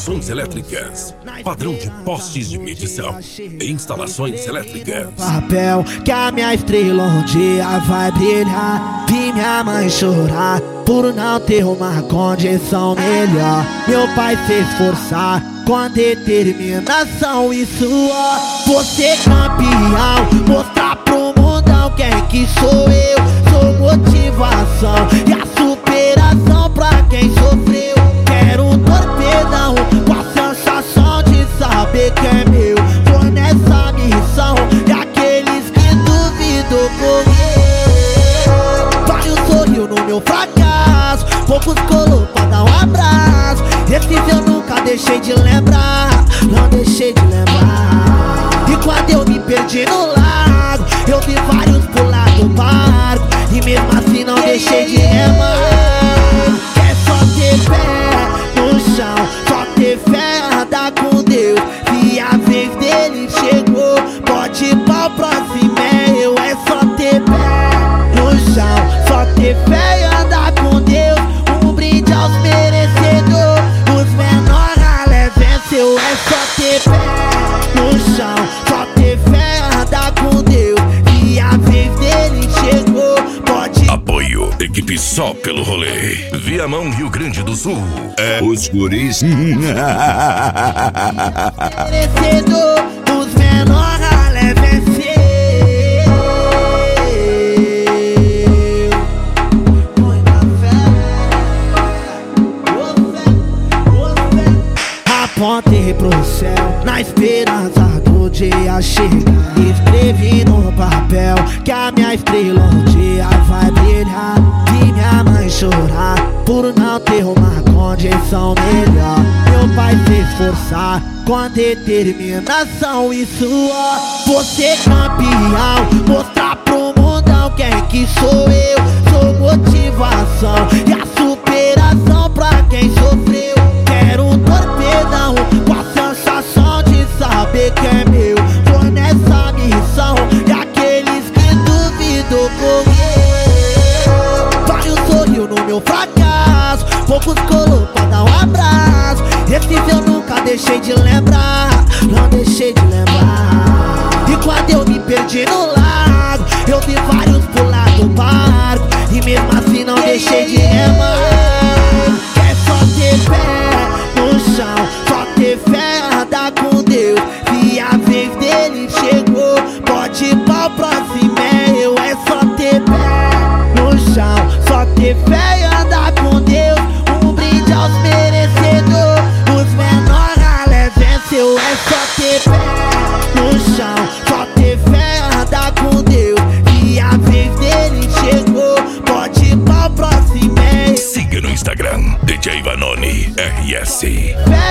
Instalações elétricas. Padrão de postes de medição. Instalações elétricas. Papel que a minha estrela um dia vai brilhar. Vi minha mãe chorar por não ter uma condição melhor. Meu pai se esforçar com determinação e suor. Você campeão, mostrar pro mundão quem que sou eu. Sou motivação e a superação pra quem sofreu. Quero um torpedão com a sensação de saber que é meu. Tô nessa missão e aqueles que duvidam morrer. Vários sorriu no meu fracasso, poucos colou pra dar um abraço. Esses eu nunca deixei de lembrar, não deixei de lembrar. E quando eu me perdi no lago, eu vi vários pular do barco, e mesmo assim não deixei de remar. É só ter pé no chão, só ter fé, andar com Deus. Se a vez dele chegou, pode ir pra próxima, é eu. É só ter pé no chão, só ter fé e andar com Deus. Um brinde aos merecedores, os menores ralé venceu. É só ter pé no chão, só ter fé e andar com Deus. Se a vez dele chegou, pode. Apoio, equipe só pelo rolê. Viamão, Rio Grande do Sul. É Os guris. Merecedor, os menores ralé venceu. Põe na fé. Apontei pro céu, na esperança do dia chegar. Escrevi no papel que a minha estrela um dia vai brilhar. Vi minha mãe chorar por não ter uma condição melhor. Meu pai se esforçar com determinação e suor. Você campeão, mostrar pro mundão quem que sou eu. Sou motivação e a superação pra quem sofreu. Quero um torpedão com a sensação de saber que é meu. Tô nessa missão e aqueles que duvidam morrer. Vários sorriu no meu fracasso, poucos colou pra dar um abraço. Esses eu nunca deixei de lembrar, não deixei de lembrar. E quando eu me perdi no lago, eu vi vários pular do barco, e mesmo assim não deixei de remar. É só ter pé no chão, só ter fé, andar com Deus. Se a vez dele chegou, pode ir pra próxima, é eu. É só ter pé no chão, só ter fé e andar com Deus. Um brinde aos merecedores, os menores ralé venceu. É só ter pé no chão, só ter fé e andar com Deus. Se a vez dele chegou, pode ir pra próxima, é eu. Siga no Instagram, DJ Vanoni RS. Fé